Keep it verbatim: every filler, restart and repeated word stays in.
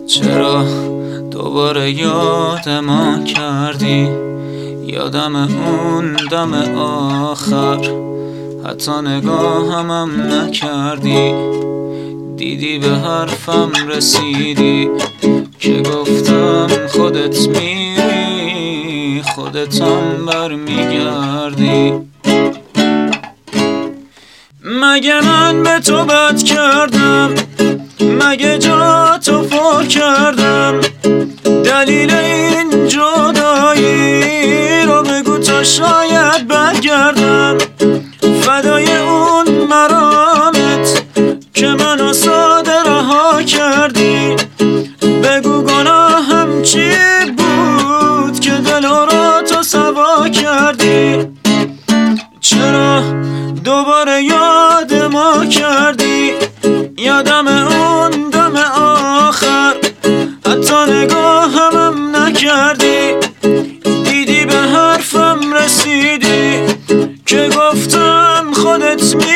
چرا دوباره یاد ما کردی؟ یادم اون دم آخر، حتی نگاهم هم نکردی. دیدی به حرفم رسیدی که گفتم خودت میری، خودتم برمیگردی. مگه من به تو بد کردم؟ مگه جا تو پر کردم؟ دلیل این جدایی رو بگو تا شاید برگردم. فدای اون مرامت که منو ساده رها کردی. بگو گناهم چی بود که دل رو تو سوا کردی؟ چرا دوباره یاد ما کردی؟ یادم اون دم آخر، حتی نگاهم هم نکردی. دیدی به حرفم رسیدی که گفتم خودت می